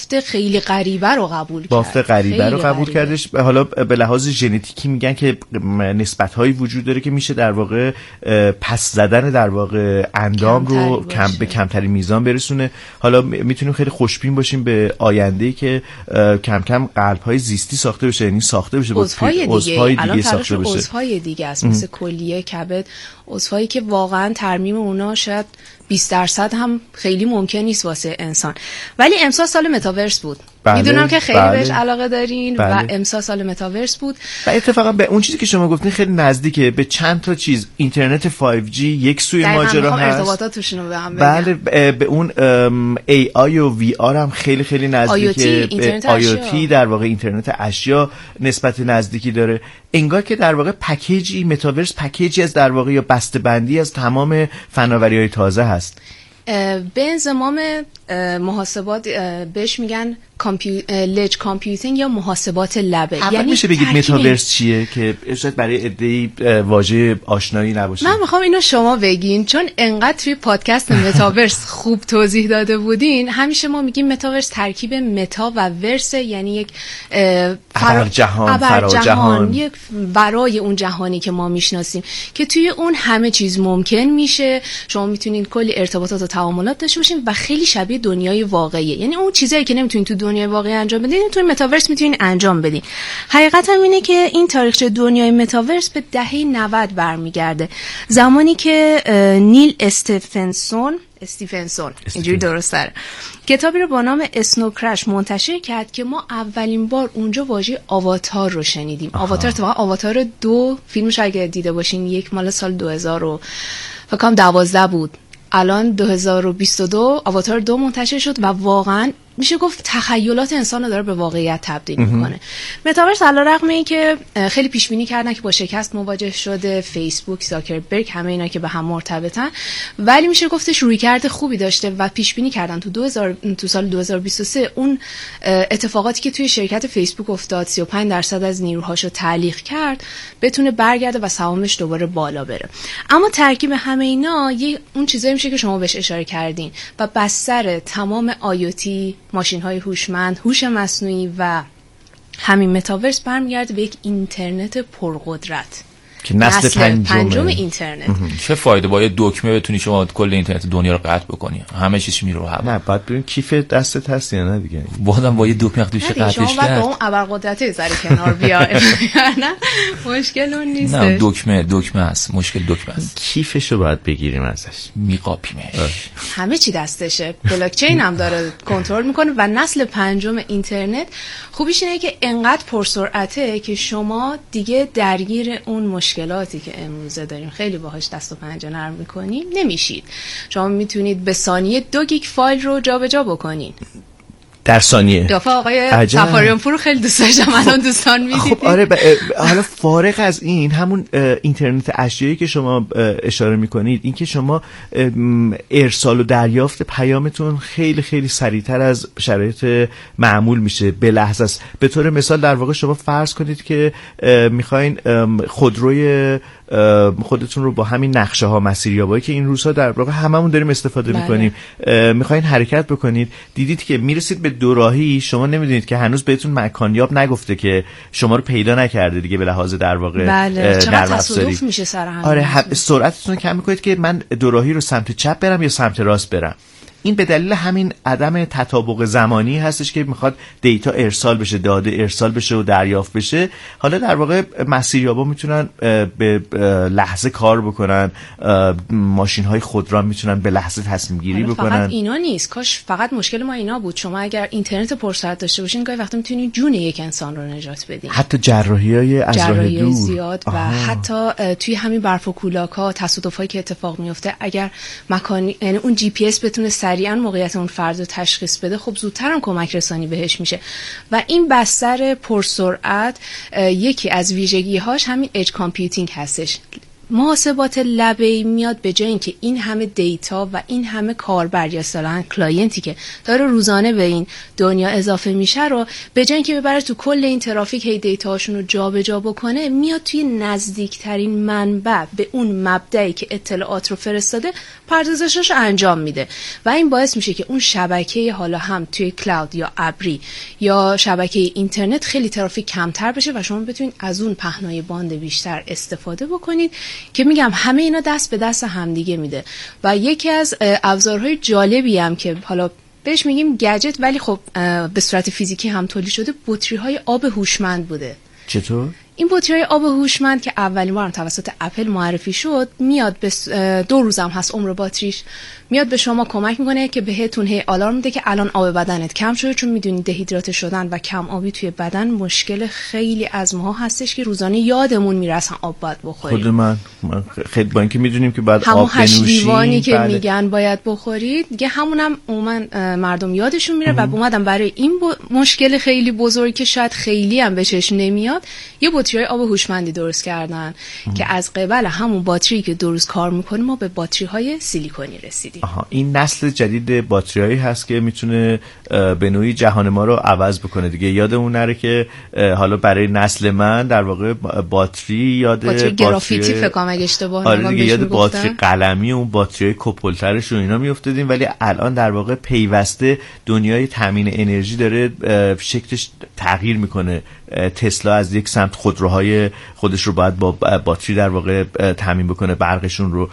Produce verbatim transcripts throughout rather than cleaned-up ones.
بافت خیلی غریبه رو قبول کرد. بافت غریبه رو قبول کردش. حالا به لحاظ ژنتیکی میگن که نسبت‌هایی وجود داره که میشه در واقع پس زدن در واقع اندام رو کم به کمترین میزان برسونه. حالا میتونیم خیلی خوشبین باشیم به آینده‌ای که کم کم قلب‌های زیستی ساخته بشه، یعنی ساخته بشه با عضوهای دیگه, دیگه ساخته بشه. عضوهای دیگه است مثل کلیه کبد، عضوهایی که واقعا ترمیم اونا شاید بیست درصد هم خیلی ممکن نیست واسه انسان. ولی امسال سال متاورس بود. بله، میدونم که خیلی بله، بهش علاقه دارین. بله. و امسال سال متاورس بود و اتفاقا به اون چیزی که شما گفتین خیلی نزدیکه، به چند تا چیز. اینترنت فایو جی یک سوی ماجرا هست، ارتباطاتشون رو به هم بله. به اون ای آی و وی آر هم خیلی خیلی نزدیکه. آی او تی در واقع اینترنت اشیا نسبت نزدیکی داره. انگار که در واقع پکیجی متاورس پکیجی از در واقع یا بسته‌بندی از تمام فناوری‌های تازه هست. به انضمام محاسبات بهش میگن کامپیو... لج کامپیوتینگ یا محاسبات لبه. یعنی میشه بگید متاورس چیه که شاید برای عده‌ای واژه آشنایی نباشه؟ من میخوام اینو شما بگین، چون انقدر توی پادکست متاورس خوب توضیح داده بودین. همیشه ما میگیم متاورس ترکیب متا و ورس، یعنی یک فر... جهان فرا جهان، یک برای اون جهانی که ما میشناسیم که توی اون همه چیز ممکن میشه. شما میتونین کلی ارتباطات و تعاملات داشته باشین و خیلی شبیه دنیای واقعیه. یعنی اون چیزایی که نمیتونین تو دنیای واقعی انجام بدین توی متاورس میتونین انجام بدین. حقیقتا اینه که این تاریخچه دنیای متاورس به دهه نود برمیگرده، زمانی که نیل استفنسون استیفنسون اینجوری درسته کتابی رو با نام اسنو کرش منتشر کرد که ما اولین بار اونجا واژه آواتار رو شنیدیم. آها. آواتار تو آواتار دو فیلمش اگه دیده باشین، یک مال سال دو هزار و فکر کنم دوازده بود، الان دو هزار و بیست و دو آواتار دو منتشر شد و واقعا میشه گفت تخیلات انسان رو داره به واقعیت تبدیل میکنه. متاورس علیرغم اینکه خیلی پیش بینی کردن که با شکست مواجه شده، فیسبوک، زاکربرگ، همه اینا که به هم مرتبطن، ولی میشه گفتش رویکرد خوبی داشته و پیش بینی کردن تو دو هزار تو سال دو هزار و بیست و سه اون اتفاقاتی که توی شرکت فیسبوک افتاد، سی و پنج درصد از نیروهاشو تعلیق کرد، بتونه برگرده و سهامش دوباره بالا بره. اما ترکیب همه اینا یه اون چیزایی میشه که شما بهش اشاره کردین و بستر تمام آی او تی، ماشین‌های هوشمند، هوش مصنوعی و همین متاورس برمیگرده به یک اینترنت پرقدرت که نسل, نسل پنجم, پنجم اینترنت. چه فایده با یه دکمه بتونی شما کل اینترنت دنیا رو قطع بکنی؟ همه چیز میره رو هوا. نه بعد ببین کیف دستت هست یا نه دیگه. بازم با یه دکمه قطعش کرد. شما باید با اون ابرقدرت ذره کنار بیا. نه مشکل اون نیست. نه دکمه دکمه است، مشکل دکمه است. کیفشو باید بگیریم ازش، میقاپیمش. همه چی دستشه. بلاک چین هم داره کنترل میکنه و نسل پنجم اینترنت خوبیش اینه که انقدر پرسرعته که شما دیگه درگیر اون مشکلاتی که امروزه داریم خیلی باهاش دست و پنجه نرم میکنیم نمیشید. شما میتونید به ثانیه دو گیگ فایل رو جابجا بکنین در ثانیه. دفعه آقای سفاریان پور خیلی دوست داشتم، الان دوستان میدیدید. خب آره ب... حالا فارغ از این همون اینترنت اشیایی که شما اشاره میکنید، این که شما ارسال و دریافت پیامتون خیلی خیلی سریعتر از شرایط معمول میشه، به لحظه است. به طور مثال در واقع شما فرض کنید که میخواین خودروی خودتون رو با همین نقشه ها مسیریابایی که این روزها در واقع هممون داریم استفاده بله. میکنیم، میخواین حرکت بکنید، دیدید که میرسید به دوراهی، شما نمیدونید که هنوز بهتون مکانیاب نگفته که شما رو پیدا نکرده دیگه به لحاظ در واقع بله. چقدر تصادف میشه سر همین. آره ه... سرعتتون کم میکنید که من دوراهی رو سمت چپ برم یا سمت راست برم. این به دلیل همین عدم تطابق زمانی هستش که میخواد دیتا ارسال بشه، داده ارسال بشه و دریافت بشه. حالا در واقع مسیریابا میتونن به لحظه کار بکنن، ماشین های خودران میتونن به لحظه تصمیم گیری بکنن. فقط اینا نیست، کاش فقط مشکل ما اینا بود. شما اگر اینترنت پرسرعت داشته باشین گاهی وقتا میتونید جون یک انسان رو نجات بدین. حتی جراحی‌های از راه دور زیاد و آها. حتی توی همین برف و کولاک‌ها تصادفایی که اتفاق میفته، اگر مکانی یعنی اون جی پی اس بتونه سریعا موقعیت اون فرد رو تشخیص بده، خب زودتر هم کمک رسانی بهش میشه. و این بستر پرسرعت یکی از ویژگی‌هاش همین اج کامپیوتینگ هستش. محاسبات لبه‌ای میاد به جای اینکه این همه دیتا و این همه کاربر یا اصطلاحاً کلاینتی که داره روزانه به این دنیا اضافه میشه رو به جای اینکه ببره تو کل این ترافیک هی دیتاشون رو جابجا بکنه، میاد توی نزدیکترین منبع به اون مبدعی که اطلاعات رو فرستاده پردازشش رو انجام میده و این باعث میشه که اون شبکه حالا هم توی کلاود یا ابری یا شبکه اینترنت خیلی ترافیک کمتر بشه و شما بتونید از اون پهنای باند بیشتر استفاده بکنید که میگم همه اینا دست به دست همدیگه میده. و یکی از ابزارهای جالبی هم که حالا بهش میگیم گجت ولی خب به صورت فیزیکی هم تولید شده، بطری های آب هوشمند بوده. چطور؟ این بطری آب هوشمند که اولین بار توسط اپل معرفی شد، میاد به دو روز هم هست عمر باتریش، میاد به شما کمک میکنه که بهتون هی آلارم میده که الان آب بدنت کم شده، چون میدونید دهیدراته شدن و کم آبی توی بدن مشکل خیلی از ماها هستش که روزانه یادمون میره اصلا آب باید بخوریم. خود من, من خیلی با اینکه میدونیم که باید آب بنوشیم، همون هشت لیوانی که بله. میگن باید بخورید دیگه، همونم عموما مردم یادشون میره. و اومدم برای این مشکل خیلی بزرگی که شاید خیلی هم به چشم نمیاد یه بطری آب هوشمندی درست کردن ام. که از قبل همون باتری که دو روز کار میکنه ما به باتری های سیلیکونی رسیدیم. آها، این نسل جدید باتریایی هست که میتونه به نوعی جهان ما رو عوض بکنه دیگه. یادمون نره که حالا برای نسل من در واقع باتری یاد باتری گرافیتی فکر کنم اگه اشتباه نکنم، آره دیگه یاد باتری قلمی و اون باتری کپلترش و اینا میافتادیم، ولی الان در واقع پیوسته دنیای تامین انرژی داره شکلش تغییر میکنه. تسلا از یک سمت خودروهای خودش رو باید با باتری در واقع تامین بکنه، برقشون رو.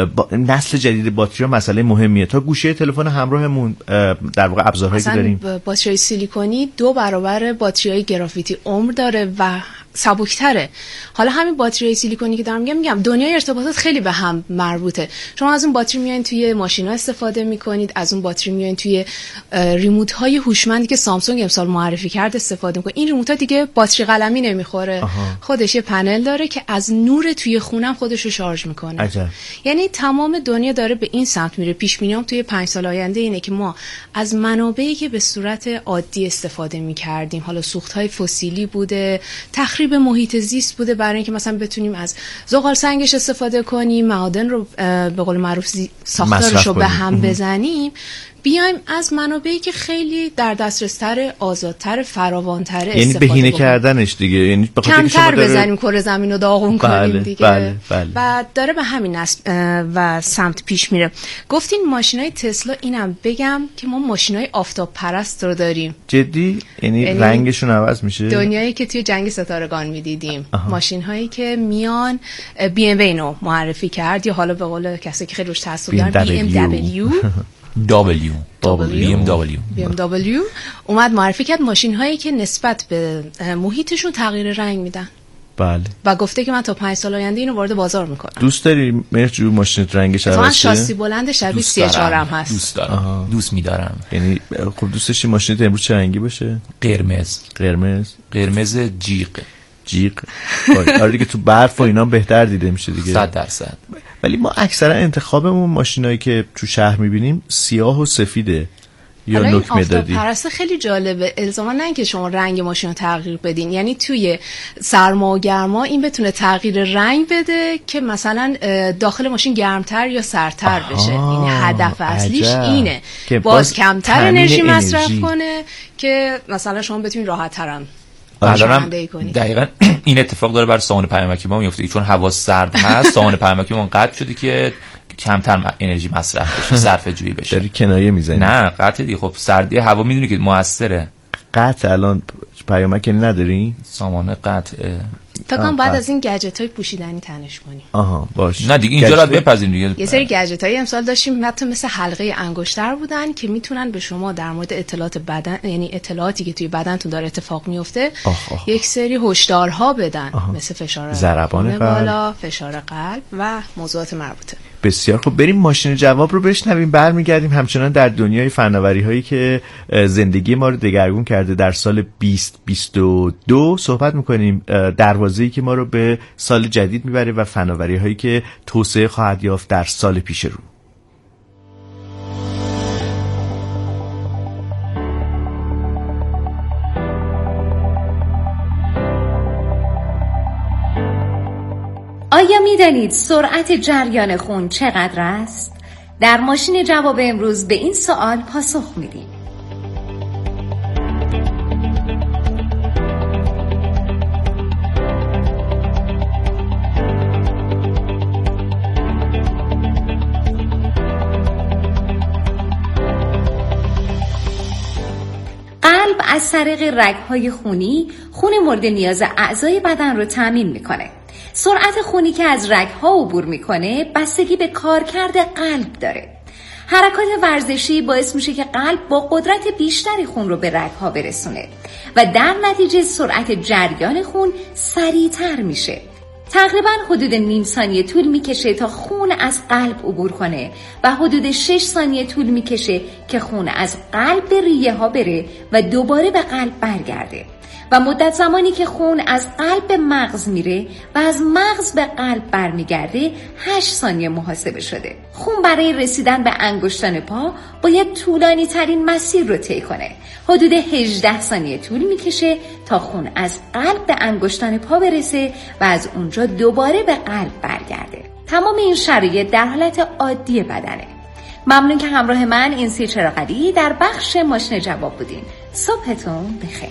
نسل جدید باتری ها مسئله مهمیه. تا گوشه تلفن همراهمون در واقع ابزارهایی که داریم، باتری سیلیکونی دو برابر باتری گرافیتی عمر داره و سبکتره. حالا همین باتری سیلیکونی که دارم میگم میگم دنیای ارتباطات خیلی به هم مربوطه. شما از اون باتری میایین توی ماشینا استفاده میکنید، از اون باتری میایین توی ریموت های هوشمندی که سامسونگ امسال معرفی کرد استفاده میکنید. این ریموت ها دیگه باتری قلمی نمیخوره، آها. خودش یه پنل داره که از نور توی خونم خودش رو شارژ میکنه. عجب. یعنی تمام دنیا داره به این سمت میره. پیش بینیام توی پنج سال آینده اینه که ما از منابعی که به صورت عادی استفاده میکردیم، حالا سوخت‌های فسیلی بوده، تخریب به محیط زیست بوده، برای اینکه مثلا بتونیم از زغال سنگش استفاده کنیم، معادن رو به قول معروف ساختارش رو به هم بزنیم، بیایم از منابعی که خیلی در دسترستر، آزادتر، فراوانتر استفاده یعنی بهینه کردنش دیگه، یعنی کمتر داره... بزنیم کره زمین رو داغون بله، کنیم دیگه. بله، بله. و داره به همین نسل و سمت پیش میره. گفتین ماشینای تسلا، اینم بگم که ما ماشینای آفتاب پرست رو داریم. جدی؟ یعنی, یعنی رنگشون عوض میشه؟ دنیایی که توی جنگ ستارگان میدیدیم، ماشین هایی که میان بی ام اینو معرفی کرد، یا حالا به قول کسی که خیلی روش تحصیل دارن بی ام دبلیو دبلیو بی ام دبلیو بی ام دبلیو اومد معرفی کرد ماشین هایی که نسبت به محیطشون تغییر رنگ میدن. بله. و گفته که من تا پنج سال آینده اینو وارد بازار میکنم. دوست داری مرجو ماشینت رنگش عوض شه؟ شاسی بلند شبیه سی چهار هم هست. دوست دارم. دوست می‌دارم. یعنی خب دوست داشتی ماشینت امروز چه رنگی باشه؟ قرمز. قرمز. قرمز جیغ. جیغ. آره دیگه تو برف و اینا بهتر دیده میشه دیگه. صد درصد. ولی ما اکثرا انتخابمون ماشینایی که تو شهر می‌بینیم سیاه و سفیده. یا نکمه دادی. پرسته خیلی جالبه. الزاما نه اینکه شما رنگ ماشین رو تغییر بدین، یعنی توی سرما و گرما این بتونه تغییر رنگ بده که مثلا داخل ماشین گرمتر یا سردتر بشه. این هدف اصلیش عجب. اینه که باز, باز کمتر انرژی مصرف کنه که مثلا شما بتونید راحت ترم الانم دقیقاً این اتفاق داره بر ساحن پیامکی ما میفته، چون هوا سرد هست ساحن پیامکی ما قطع شده که کمتر انرژی مصرف بشه، صرفه جویی بشه. داری کنایه میزنی؟ نه قطع دیگه. خب سردی هوا میدونی که موثره. قطع الان پیامکی نداری؟ سامان قطع. تا کام بعد از این گجت‌های پوشیدنی تنش کنیم. آها باش. نه دیگه اینجا رو بپذیریم دیگه. یه سری گجت‌های امسال داشتیم حتی مثل حلقه انگشتر بودن که میتونن به شما در مورد اطلاعات بدن، یعنی اطلاعاتی که توی بدنتون داره اتفاق میفته، یک سری هشدارها بدن. آه. مثل فشار ضربان بالا، فشار قلب و موضوعات مربوطه. بسیار خب، بریم ماشین جواب رو بشنویم، برمیگردیم همچنان در دنیای فناوری هایی که زندگی ما رو دگرگون کرده در سال بیست بیست و دو صحبت میکنیم، دروازه‌ای که ما رو به سال جدید میبره و فناوری هایی که توسعه خواهد یافت در سال پیش رو. آیا می‌دانید سرعت جریان خون چقدر است؟ در ماشین جواب امروز به این سوال پاسخ میدیم. قلب از طریق رگ‌های خونی خون مورد نیاز اعضای بدن رو تامین میکنه. سرعت خونی که از رگ‌ها عبور میکنه بستگی به کارکرد قلب داره. حرکات ورزشی باعث میشه که قلب با قدرت بیشتری خون رو به رگ‌ها برسونه و در نتیجه سرعت جریان خون سریعتر میشه. تقریبا حدود نیم ثانیه طول میکشه تا خون از قلب عبور کنه و حدود شش ثانیه طول میکشه که خون از قلب به ریه ها بره و دوباره به قلب برگرده و مدت زمانی که خون از قلب به مغز میره و از مغز به قلب برمیگرده هشت ثانیه محاسبه شده. خون برای رسیدن به انگشتان پا باید طولانی ترین مسیر رو طی کنه. حدود هجده ثانیه طول میکشه تا خون از قلب به انگشتان پا برسه و از اونجا دوباره به قلب برگرده. تمام این شرایط در حالت عادی بدنه. ممنون که همراه من این سی چراغلی در بخش ماشین جواب بودین. صبحتون بخیر.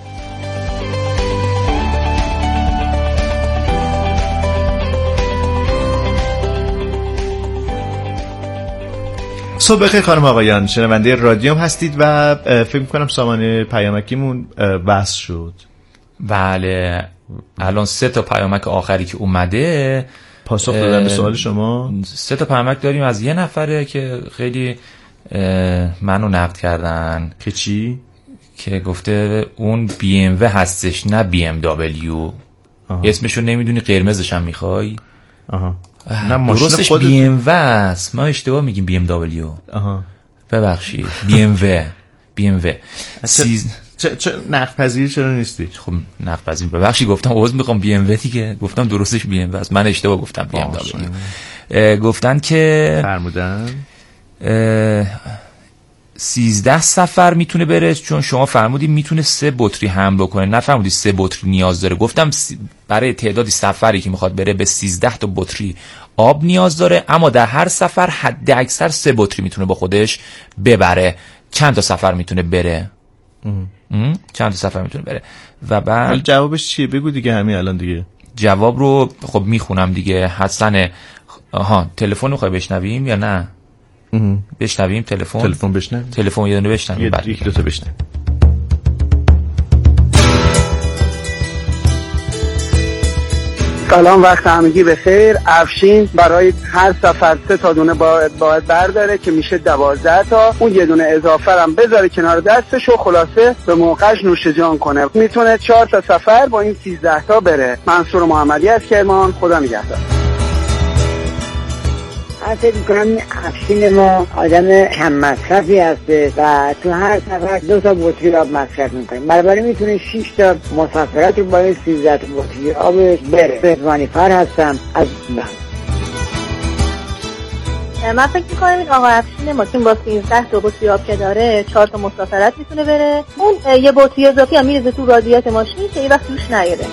صبح بخیر خانم آقایان، شنونده رادیوم هستید و فکر می‌کنم سامان پیامکیمون وصل شد. بله، الان سه تا پیامک آخری که اومده پاسخ دادن به سوال شما. سه تا پیامک داریم از یه نفره که خیلی منو نقد کردن. که چی؟ که گفته اون بی ام و هستش نه بی ام دبلیو. اسمشو نمیدونی، قرمزش هم میخوای؟ آها. نه درستش خود... بی ام و است. ما اشتباه میگیم بی ام دبلیو. آها. ببخشید. بی ام و. بی ام و. سیز... چه چه نقد پذیر چرا نیستی؟ خب نقد پذیر. ببخشید گفتم عذر میخوام بی ام و دیگه. گفتم درستش بی ام و است. من اشتباه گفتم بی ام دبلیو. گفتن که فرمودن سیزده سفر میتونه بره، چون شما فرمودید میتونه سه بطری حمل کنه، نفرمودید سه بطری نیاز داره. گفتم برای تعدادی سفری که میخواد بره به سیزده تا بطری آب نیاز داره، اما در هر سفر حد اکثر سه بطری میتونه با خودش ببره. چند تا سفر میتونه بره؟ چند تا سفر میتونه بره؟ و بعد جوابش چیه؟ بگو دیگه همین الان دیگه. جواب رو خب میخونم دیگه. حسن آها، تلفن رو خواهی بشنویم یا نه؟ بشنویم تلفن تلفن بشنویم تلفن یه دونه بشنویم بعد یک دو تا بشنویم. سلام، وقت همگی بخیر. افشین برای هر سفر سه تا دونه باید باید برداره که میشه دوازده تا. اون یه دونه اضافه هم بذاره کنار دستش و خلاصه به موقعش نوش جان کنه. میتونه چهار تا سفر با این سیزده تا بره. منصور محمدی از کرمان. خدا نگهدار. من فکر میکنم این افشین ما آدم کم مصرفی هسته و تو هر سفر دو تا بطری آب مصرف میکنیم. بنابراین میتونه شش تا مسافرت رو با این سیزده تا بطری آب بره. رضوانی فر هستم از من. من فکر میکنم این آقا افشین ما که با سیزده تا بطری آب که داره چهار تا مسافرت میتونه بره. اون یه بطری اضافی هم میرزه تو رادیات ماشین که یه وقت توش نیاره.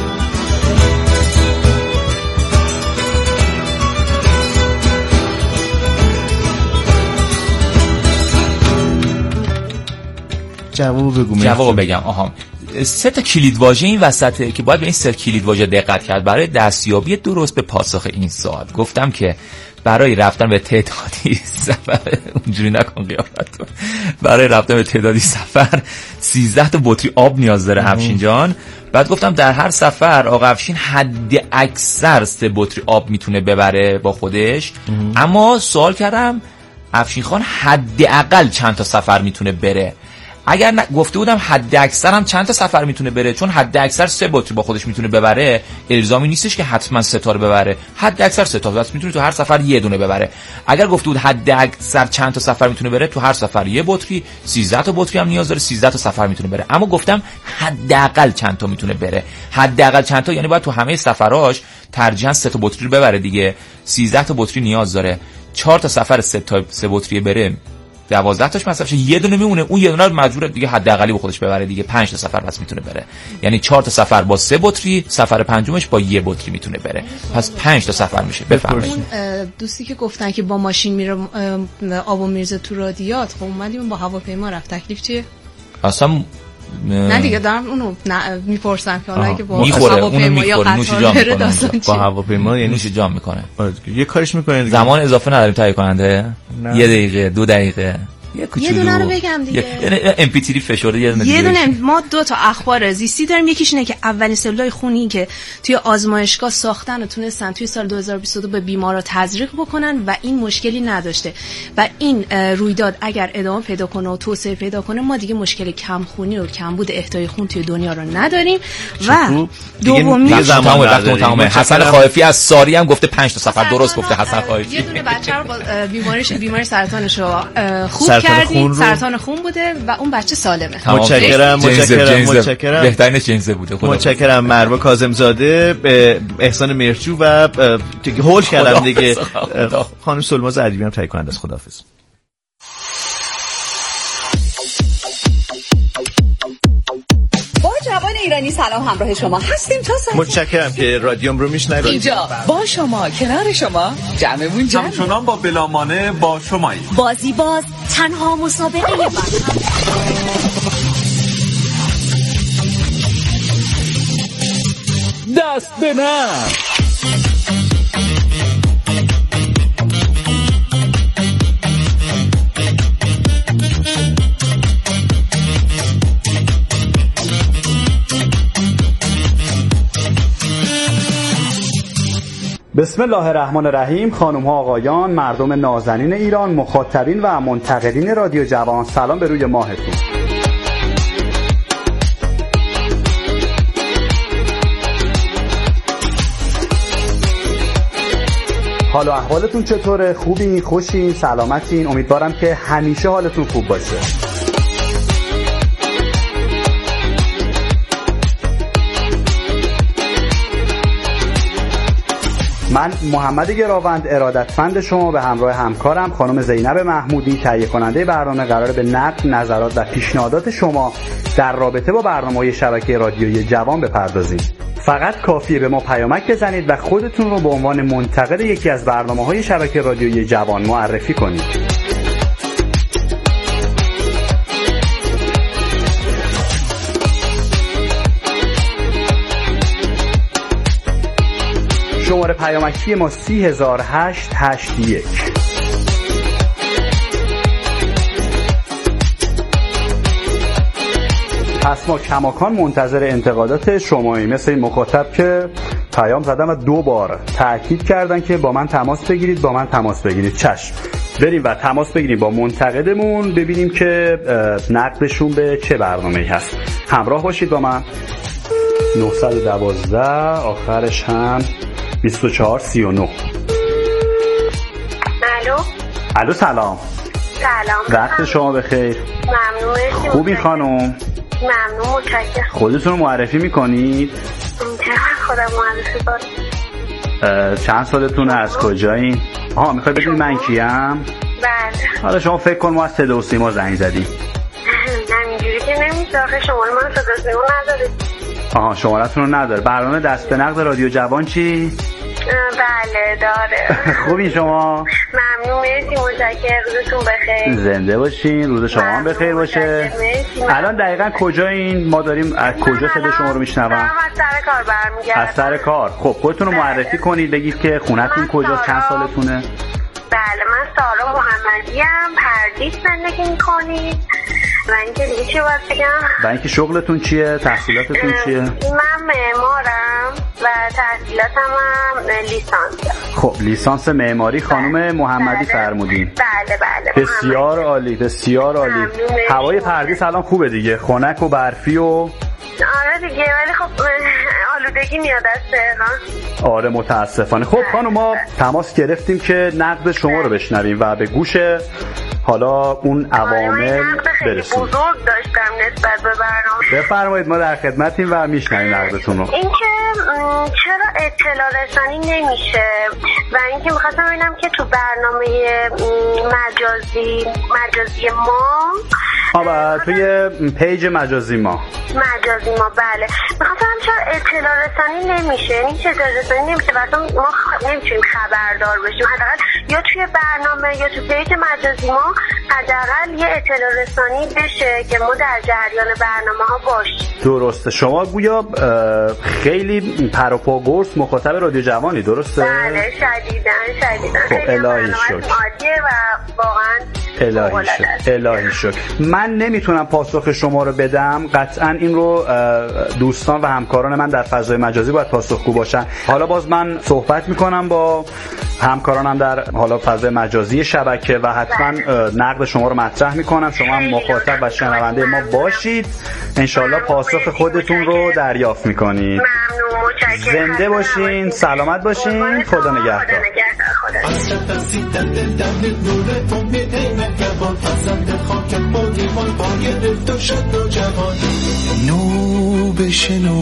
جواب بگو. جواب بگم. آها، سه تا کلید واژه این وسطه که باید به این سه کلید واژه دقت کرد برای دستیابی درست به پاسخ این سوال. گفتم که برای رفتن به تعدادی سفر اونجوری نکن قیافت کن برای رفتن به تعدادی سفر سیزده تا بطری آب نیاز داره افشین جان. بعد گفتم در هر سفر آقا افشین حد اکثر سه بطری آب میتونه ببره با خودش. اما سوال کردم افشین خان حداقل چند تا سفر میتونه بره. اگر ن... گفته بودم حد اکثر هم چند تا سفر میتونه بره، چون حد اکثر سه بطری با خودش میتونه ببره، الزامی نیستش که حتما سه تا رو ببره. حد اکثر سه تا بس میتونه تو هر سفر یه دونه ببره. اگر گفته بود حد اکثر چند تا سفر میتونه بره، تو هر سفر یه بطری، سیزده تا بطری هم نیاز داره، سیزده تا سفر میتونه بره. اما گفتم حداقل چند تا میتونه بره. حداقل چند تا یعنی باید تو همه سفراش ترجیحاً سه تا بطری رو ببره دیگه. سیزده تا بطری نیاز داره. چهار تا سفر سه تا سه بطری بره دوازده تاش مصرف شه یه دونه میمونه، اون یه دونه رو مجبور دیگه حداقلی به خودش ببره دیگه، پنج تا سفر پس میتونه بره. یعنی چهار تا سفر با سه بطری، سفر پنجمش با یه بطری میتونه بره، پس پنج تا سفر میشه. بفرمایید. اون دوستی که گفتن که با ماشین میره آبو میرزه تو رادیات، خب اومدیم با هواپیما رفت، تکلیف چیه؟ اصلا م... نه دیگه دارم اونو میپرسم که حالا که با هواپیما یا قطار بره داستان با هواپیما یعنی نوش جام میکنه، یه کارش میکنه دیگه. زمان اضافه نداریم تهیه کننده، یه دقیقه دو دقیقه یه دونه رو بگم دیگه، ام پی تری فشرده یه دونه یه دونه. ما دو تا اخبار زیستی داریم، یکیش اینه که اولین سلولای خونی که توی آزمایشگاه ساختن و تونستن توی سال دو هزار و بیست و دو به بیمارا تزریق بکنن و این مشکلی نداشته و این رویداد اگر ادامه پیدا کنه و توسعه پیدا کنه ما دیگه مشکل کم خونی و کمبود اهدای خون توی دنیا رو نداریم. و دومی زمان وقت تمام. حسن خائفی از ساری هم گفته پنج تا سفر، درست گفته حسن خائفی. یه دونه بچه رو با بیماریش بیماری سرطانش رو خوب کردیم، سرطان خون بوده و اون بچه سالمه. متشکرم متشکرم متشکرم. بهترین جنزه بوده. متشکرم مروه کاظمزاده، احسان مرچو و دیگه هول کردم دیگه. خانم سلماز ادیبی هم تهیه کننده است. خداحافظ. با جوان ایرانی سلام، همراه شما هستیم تا ساعت. متشکرم که رادیوم رو میشنوید. اینجا با شما، کنار شما، جمعمون جمع. همچنان با بلامانه با شمایی. بازی باز تنها مسابقه برهم. دست به نم. بسم الله الرحمن الرحیم. خانم ها آقایان، مردم نازنین ایران، مخاطبین و منتقدین رادیو جوان، سلام به روی ماهتون. حال و احوالتون چطوره؟ خوبین؟ خوشین؟ سلامتین؟ امیدوارم که همیشه حالتون خوب باشه. من محمد گراوند، ارادتمند شما به همراه همکارم خانم زینب محمودی، تهیه کننده برنامه، قرار به نقد، نظرات و پیشنهادات شما در رابطه با برنامه‌های شبکه رادیویی جوان بپردازیم. فقط کافیه به ما پیامک بزنید و خودتون رو به عنوان منتقد یکی از برنامه‌های شبکه رادیویی جوان معرفی کنید. شماره پیامکی ما سی هزار هشت هشت یک. پس ما کماکان منتظر انتقادات شماییم، مثل این مخاطب که پیام زدم و دو بار تأکید کردن که با من تماس بگیرید با من تماس بگیرید. چشم، بریم و تماس بگیریم با منتقدمون، ببینیم که نقدشون به چه برنامه‌ای هست. همراه باشید با من. نه یک دو آخرش هم بیست و چهار سی و نه. الو الو سلام. سلام. وقت شما بخیر. ممنون. خوبین خانم؟ ممنون، متشکرم. خودتون رو معرفی میکنید؟ چقدر خودم معرفی کنم؟ چند سالتونه؟ از کجایین؟ آها، میخوای بدونی من کیم؟ بله. حالا شما فکر کن ما از صدا و سیما زنگ زدیم. همینجوری که نمیشه، آخه شماره من صدا و سیما نداره. آها، شمارتون رو نداره. برنامه دست به نقد رادیو جوان چی؟ بله داره. خوبین شما؟ ممنون، مرسی، متشکرم. روزتون بخیر. زنده باشین، روز شما هم بخیر باشه. الان دقیقاً کجایین؟ ما داریم از کجا صدا شما رو میشنویم؟ از سر کار برمیگردم. از سر کار. خب خودتون رو معرفی کنید، بگید که خونتون کجاست، چند سالتونه؟ بله، من سارا محمدی ام، پردیس زندگی میکنید. و اینکه دیگه چی باید بگم؟ و اینکه شغلتون چیه؟ تحصیلاتتون چیه؟ من معمارم و تحصیلاتم هم لیسانس. خب لیسانس معماری خانم محمدی فرمودین. بله بله. بسیار عالی، بسیار عالی. هوای پردیس الان خوبه دیگه، خنک و برفی و آره دیگه، ولی خب آلودگی میاد از تهران. آره متاسفانه. خب خانم، ما تماس گرفتیم که نقد شما رو بشنویم و به گوش حالا اون عوامل برسیم. بزرگ داشتم نسبت به برنامه. بفرمایید، ما در خدمتیم و میشنویم نقدتون رو. این که چرا اطلاع رسانی نمیشه و اینکه میخواستم ببینم که تو برنامه مجازی مجازی ما آبا توی پیج مجازی ما مجازی ما بله میخواستم چرا اطلاع رسانی نمیشه این چه اطلاع رسانی نمیشه واسه ما خ... نمیتونیم خبردار بشیم حداقل یا توی برنامه یا تو پیج مجازی ما حداقل یه اطلاع رسانی بشه که ما در جریان برنامه ها باشیم. درسته شما گویا خیلی پر و پا گرس مخاطب رادیو جوانی درسته؟ بله شدیداً شدیداً خب الهی شکر عالیه و واقعاً الهی شکر الهی شکر من نمیتونم پاسخ شما رو بدم قطعاً این رو دوستان و همکاران من در فضای مجازی باید پاسخگو باشن حالا باز من صحبت میکنم با همکارانم در حالا فضای مجازی شبکه و حتما نقد شما رو مطرح میکنم شما هم مخاطب و شنونده ما باشید انشالله پاسخ خودتون رو دریافت میکنید زنده باشین سلامت باشین خدا نگهدار نو بشنو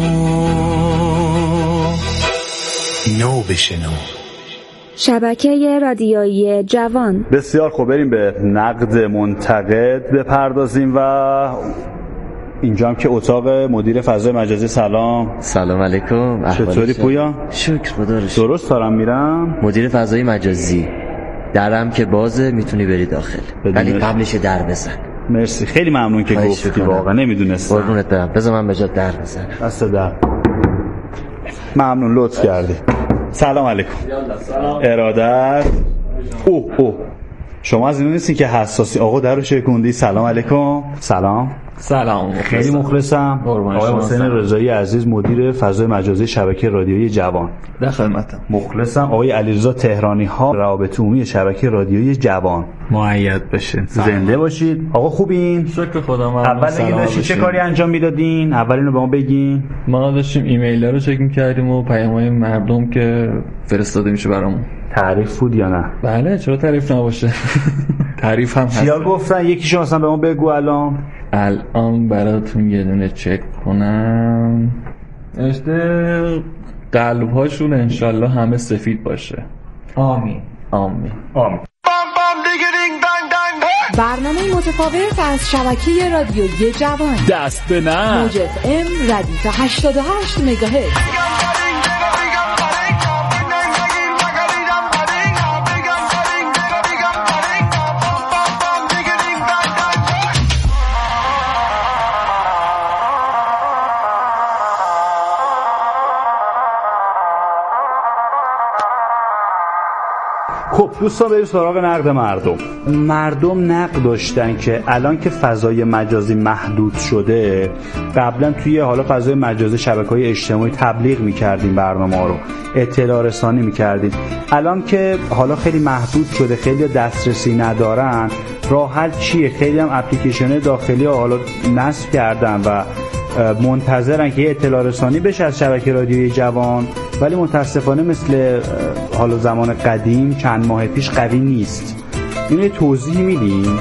نو بشنو شبکه رادیویی جوان. بسیار خوب بریم به نقد منتقد بپردازیم و اینجا هم که اتاق مدیر فضای مجازی. سلام. سلام علیکم. چطوری پویا؟ شکر خدا رو. درست دارم میرم؟ مدیر فضای مجازی درم که بازه میتونی بری داخل ولی قبلش در بزن. مرسی خیلی ممنون که گفتی واقعا نمیدونستم. قربونت برم بذار من به جات در بزنم. دست در. ممنون لطف کردی. سلام علیکم. ارادت. اوه اوه شما از اینو نیستی که حساسی آقا در رو شکوندی. سلام علیکم. سلام. سلام. خیلی مخلصم. آقای حسین رضایی عزیز مدیر فضای مجازی شبکه رادیویی جوان. در خدمتم. مخلصم. آقای علیرضا تهرانی ها روابط عمومی شبکه رادیویی جوان. مؤید بشین. زنده باشید. آقا خوبین؟ شکر خدا. من اول دیگه داشتین چه کاری انجام میدادین؟ اول اینو به ما بگین. ما داشتیم ایمیل‌ها رو چک می‌کردیم و پیام‌های مردم که فرستاده میشه برامون. تعریف بود یا نه؟ بله چرا تعریف نباشه. تعریف هم هست. چیا گفتن؟ یکیشون مثلا به ما بگو الان. الان براتون یه دونه چک کنم. نوشته قلب هاشون انشالله همه سفید باشه. آمین. آمین. آمین. برنامه متفاوت از شبکه رادیویی جوان. دست به نه. موج اف ام ردیف هشتاد و هشت مگاهرتز. خب دوستان بریم سراغ نقد مردم. مردم نقد داشتن که الان که فضای مجازی محدود شده قبلا توی حالا فضای مجازی شبکه‌های اجتماعی تبلیغ می‌کردیم برنامه رو اطلاع رسانی می‌کردیم الان که حالا خیلی محدود شده خیلی دسترسی ندارن راه حل چیه؟ خیلی هم اپلیکیشن داخلی حالا نصب کردن و منتظرن که اطلاع رسانی بشه از شبکه رادیویی جوان ولی متاسفانه مثل حالا زمان قدیم چند ماه پیش قوی نیست. اینو توضیح میدین؟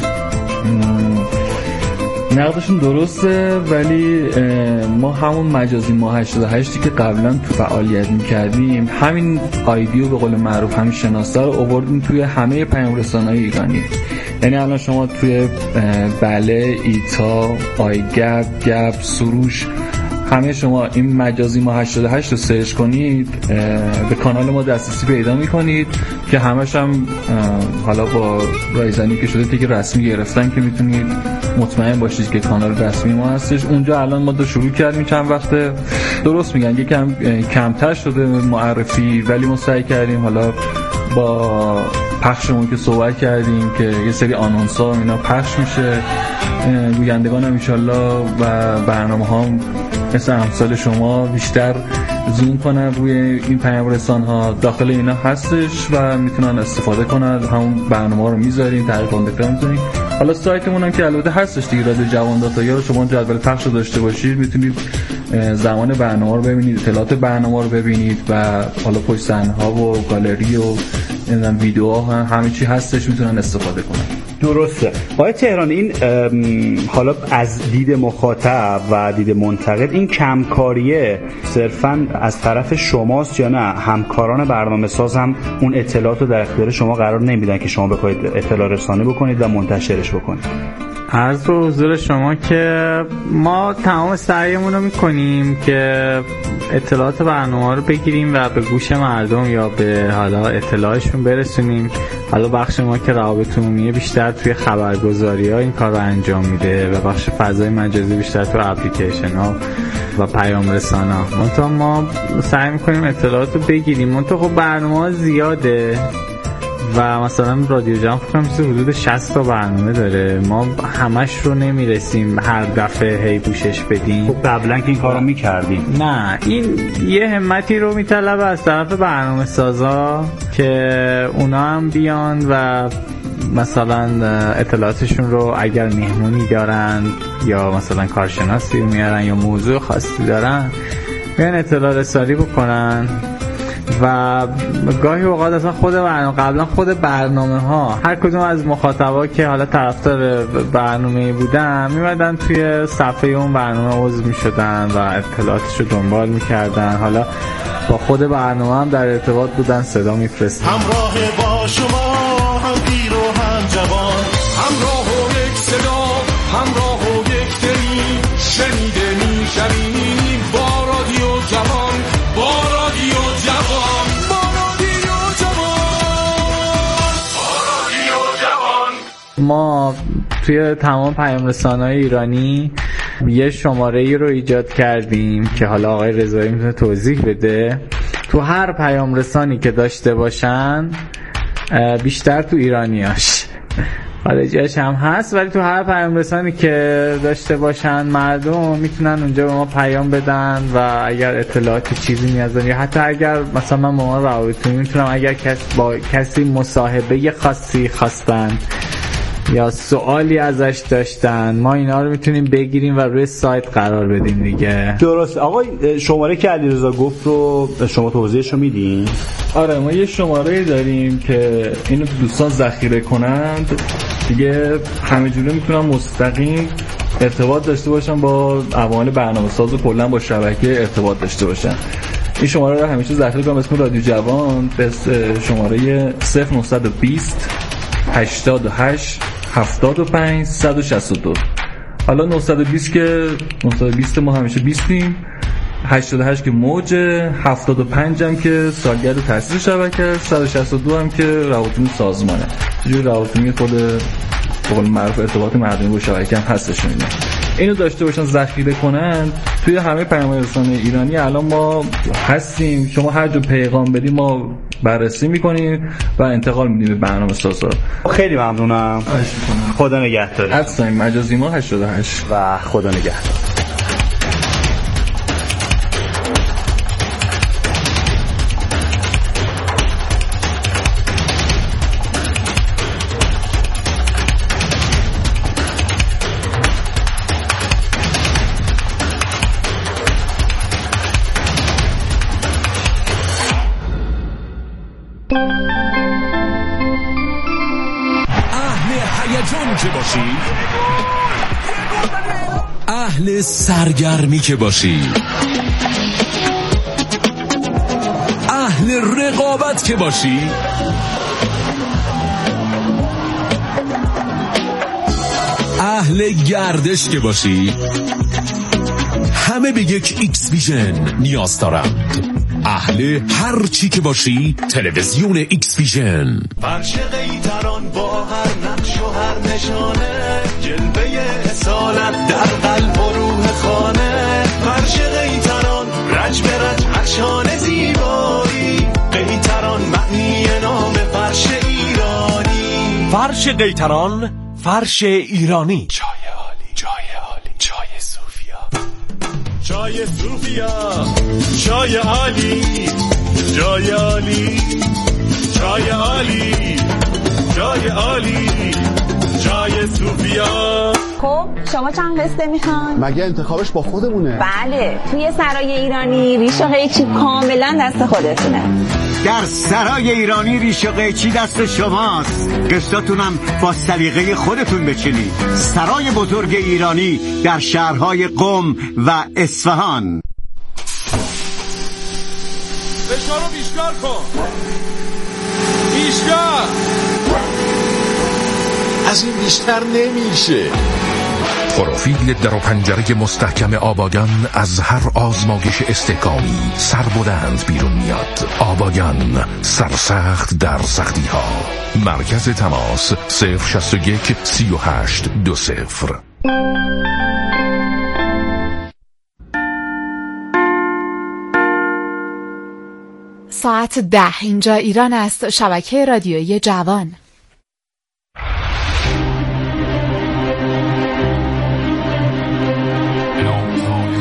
نقدشون درسته ولی ما همون مجازی ماه هشتاد و هشت که قبلا تو فعالیت میکردیم همین آیدیو به قول معروف همین شناسه رو آوردیم توی همه پیام رسانه‌های ایرانی. یعنی الان شما توی بله، ایتا، آیگب، گب، سروش همه شما این مجازی ما هشتاد و هشت رو سرچ کنید به کانال ما دسترسی پیدا میکنید که همش هم حالا با رایزنی که شده تیک رسمی گرفتن که میتونید مطمئن باشید که کانال رسمی ما هستش. اونجا الان ما دو شروع کردیم چند وقته درست میگن یکم کمتر شده معرفی ولی ما سعی کردیم حالا با پخشمون که صحبت کردیم که یه سری آنونس ها اینا پخش میشه گویندگان هم انشالله و برنامه ها مثل امثال شما بیشتر زوم کنن روی این پیام رسان ها داخل اینا هستش و میتونن استفاده کنن. همون برنامه رو میذاریم تعریف کننده میذاریم. حالا سایتمون هم که البته هستش دیگه رادیو جوان دات آی آر شما جدول پخش رو داشته باشید میتونید زمان برنامه رو ببینید اطلاعات برنامه رو ببینید و حالا پشت صحنه ها و گالری و ویدیوها همه چی هستش میتونن استفاده کنن. درسته. آقای تهرانی، این حالا از دید مخاطب و دید منتقد این کمکاریه صرفاً از طرف شماست یا نه همکاران برنامه ساز هم اون اطلاعات رو در اختیار شما قرار نمیدن که شما بخواید اطلاع رسانی بکنید و منتشرش بکنید؟ عرض به حضور شما که ما تمام سعیمون رو میکنیم که اطلاعات برنامه رو بگیریم و به گوش مردم یا به حالا اطلاعشون برسونیم. حالا بخش ما که روابط عمومی بیشتر توی خبرگزاری ها این کار رو انجام میده و بخش فضای مجازی بیشتر توی اپلیکیشن ها و پیام رسان ها. منتها ما سعی میکنیم اطلاعات رو بگیریم. منتها خب برنامه ها زیاده و مثلا رادیو جوان فکر کنم حدود شصت تا برنامه داره. ما همش رو نمیرسیم هر دفعه هی پوشش بدیم. خب قبلا که این کارو میکردیم. نه، این یه همتی رو میطلبه از طرف برنامه سازا که اونا هم بیان و مثلا اطلاعاتشون رو اگر مهمونی دارن یا مثلا کارشناسی رو میارن یا موضوع خاصی دارن بیان اطلاع رسانی بکنن. و گاهی اوقات اصلا خود برنامه قبلا خود برنامه ها هر کدوم از مخاطبا که حالا طرفدار برنامه بودن میمدن توی صفحه اون برنامه عضو میشدن و اطلاعاتش رو دنبال میکردن. حالا با خود برنامه هم در ارتباط بودن، صدا میفرستن. همراه با شما هم پیر و هم جوان، همراه و یک صدا، همراه و یک دلی، شنیده میشویم با رادیو جوان، با رادیو جوان، با رادیو جوان، با رادیو جوان. ما توی تمام پیام رسانه‌های ایرانی یه شماره ای رو ایجاد کردیم که حالا آقای رضایی میتونه توضیح بده. تو هر پیام رسانی که داشته باشن، بیشتر تو ایرانیاش، خارجیاش هم هست، ولی تو هر پیام رسانی که داشته باشن مردم میتونن اونجا به ما پیام بدن و اگر اطلاعاتی چیزی نیاز دارن یا حتی اگر مثلا من با ما روابط میتونم اگر کس با کسی مصاحبه خاصی خواستن یا سوالی ازش داشتن ما اینا رو میتونیم بگیریم و روی سایت قرار بدیم دیگه. درست. آقای شماره که علیرضا گفت رو شما توضیحشو میدین؟ آره، ما یه شماره داریم که اینو دوستان ذخیره کنند دیگه، همه جوره میتونن مستقیم ارتباط داشته باشن با عوامل برنامه‌ساز و کلا با شبکه ارتباط داشته باشن. این شماره رو همیشه ذخیره کنم اسم رادیو جوان به شماره صفر نه دو صفر هشتاد و هشت هفتاد و پنج صد و شصت و دو. حالا نهصد و بیست که نهصد و بیست ما همیشه بیستیم، هشتاد و هشت که موج، هفتاد و پنج هم که سالگرد تأسیس شبکه، صد و شصت و دو هم که روابط سازمانه. جوری روابط خود به قول معروف ارتباط مردمی با شبکه هم هستشون. اینه اینو داشته باشن ذخیره کنن توی همه پیام رسانه ایرانی. الان ما هستیم، شما هر جا پیغام بدید ما بررسی میکنیم و انتقال میدیم به برنامه سازا. خیلی ممنونم. خدا نگهدار. حتما مجازی ما هشتاد و هشت و خدا نگهدار. که باشی، اهل سرگرمی که باشی، اهل رقابت که باشی، اهل گردش که باشی، همه به یک ایکس ویژن نیاز دارند. اهل هر چی که باشی تلویزیون ایکس ویژن. فرش قیتران با هر نقش و هر نشانه، جلوه اصالت در قلب و روح خانه. فرش قیتران رج به رج هر شانه زیبایی، قیتران معنی نام فرش ایرانی. فرش قیتران، فرش ایرانی. چای عالی، چای عالی، چای صوفیا، چای صوفیا، چای عالی، چای عالی، چای عالی، چای عالی، چای صوفیا. خب شما چند قسطه میخوان؟ مگه انتخابش با خودمونه؟ بله، توی سرای ایرانی ریش و قیچی کاملا دست خودتونه. در سرای ایرانی ریش و قیچی دست شماست. قسطاتونم با سلیقه خودتون بچینید. سرای بزرگ ایرانی در شهرهای قم و اصفهان. فشار رو بیشتر کن. بیشتر. از این بیشتر نمیشه. پروفیل در و پنجره مستحکم آباگان از هر آزمایش استحکامی سربلند بیرون میاد. آباگان، سرسخت در سختی ها. مرکز تماس صفر شصت و یک سی و هشت دو صفر. ساعت ده اینجا ایران است. شبکه رادیویی جوان.